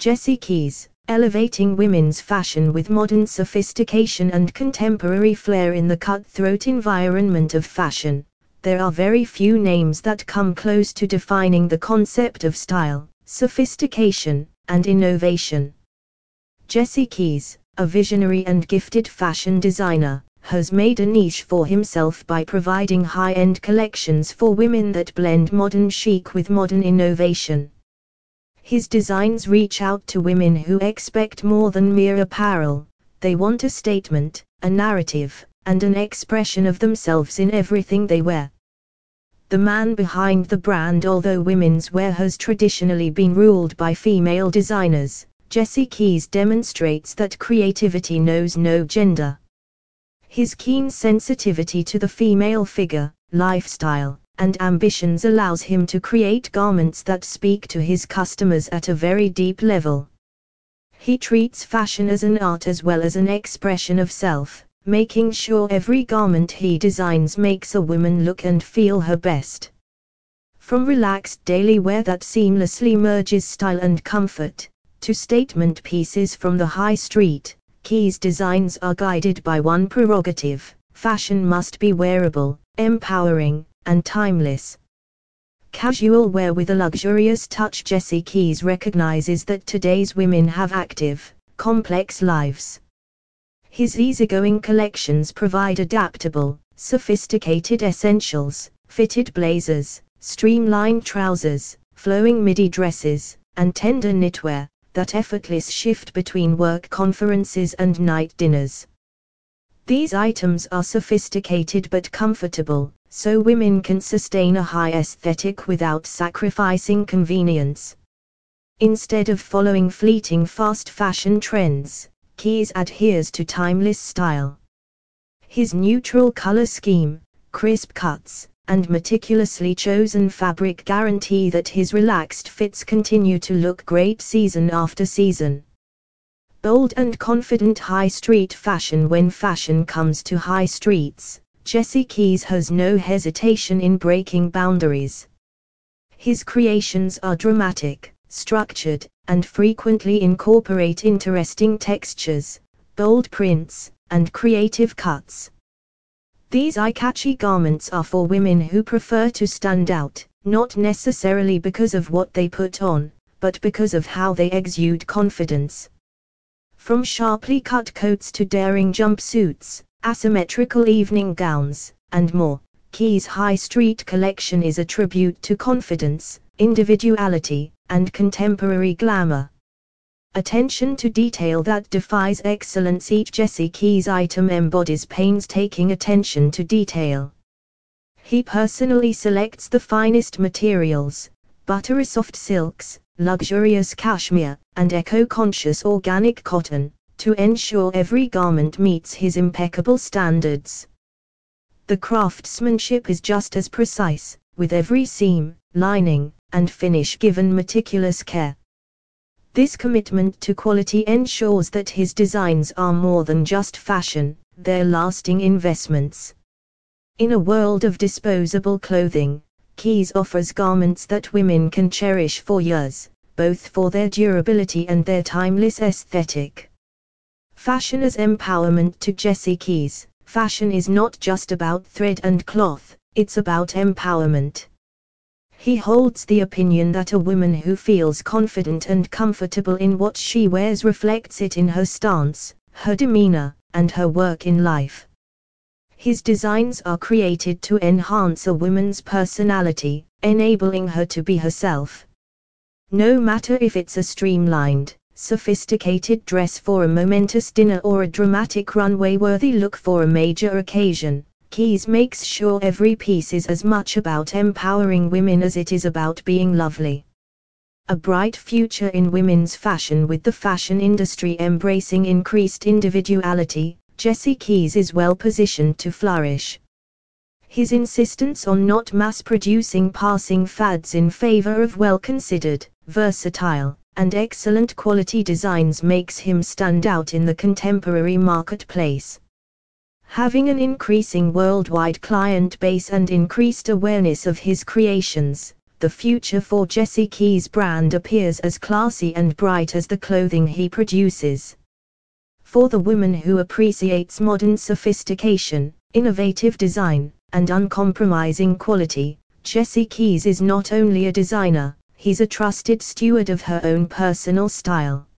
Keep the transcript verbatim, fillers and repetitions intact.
Jessie Keys, elevating women's fashion with modern sophistication and contemporary flair in the cutthroat environment of fashion. There are very few names that come close to defining the concept of style, sophistication, and innovation. Jessie Keys, a visionary and gifted fashion designer, has made a niche for himself by providing high-end collections for women that blend modern chic with modern innovation. His designs reach out to women who expect more than mere apparel. They want a statement, a narrative, and an expression of themselves in everything they wear. The man behind the brand. Although women's wear has traditionally been ruled by female designers, Jessie Keys demonstrates that creativity knows no gender. His keen sensitivity to the female figure, lifestyle, and ambitions allows him to create garments that speak to his customers at a very deep level. He treats fashion as an art as well as an expression of self, making sure every garment he designs makes a woman look and feel her best. From relaxed daily wear that seamlessly merges style and comfort, to statement pieces from the high street, Keys' designs are guided by one prerogative: fashion must be wearable, empowering, and timeless. Casual wear with a luxurious touch. Jessie Keys recognizes that today's women have active, complex lives. His easygoing collections provide adaptable, sophisticated essentials, fitted blazers, streamlined trousers, flowing midi dresses, and tender knitwear that effortless shift between work conferences and night dinners. These items are sophisticated but comfortable, so women can sustain a high aesthetic without sacrificing convenience. Instead of following fleeting fast fashion trends, Keys adheres to timeless style. His neutral color scheme, crisp cuts, and meticulously chosen fabric guarantee that his relaxed fits continue to look great season after season. Bold and confident high street fashion. When fashion comes to high streets, Jessie Keys has no hesitation in breaking boundaries. His creations are dramatic, structured, and frequently incorporate interesting textures, bold prints, and creative cuts. These eye-catchy garments are for women who prefer to stand out, not necessarily because of what they put on, but because of how they exude confidence. From sharply cut coats to daring jumpsuits, asymmetrical evening gowns, and more, Keys' High Street collection is a tribute to confidence, individuality, and contemporary glamour. Attention to detail that defies excellence. Each Jessie Keys item embodies painstaking attention to detail. He personally selects the finest materials, buttery soft silks, luxurious cashmere, and eco-conscious organic cotton, to ensure every garment meets his impeccable standards. The craftsmanship is just as precise, with every seam, lining, and finish given meticulous care. This commitment to quality ensures that his designs are more than just fashion, they're lasting investments. In a world of disposable clothing, Keys offers garments that women can cherish for years, both for their durability and their timeless aesthetic. Fashion as empowerment. To Jessie Keys, fashion is not just about thread and cloth, it's about empowerment. He holds the opinion that a woman who feels confident and comfortable in what she wears reflects it in her stance, her demeanor, and her work in life. His designs are created to enhance a woman's personality, enabling her to be herself. No matter if it's a streamlined, sophisticated dress for a momentous dinner or a dramatic runway-worthy look for a major occasion, Keys makes sure every piece is as much about empowering women as it is about being lovely. A bright future in women's fashion. With the fashion industry embracing increased individuality, Jessie Keys is well positioned to flourish. His insistence on not mass-producing passing fads in favor of well-considered, versatile, and excellent quality designs makes him stand out in the contemporary marketplace. Having an increasing worldwide client base and increased awareness of his creations, the future for Jesse Keys' brand appears as classy and bright as the clothing he produces. For the woman who appreciates modern sophistication, innovative design, and uncompromising quality, Jesse Keys is not only a designer, he's a trusted steward of her own personal style.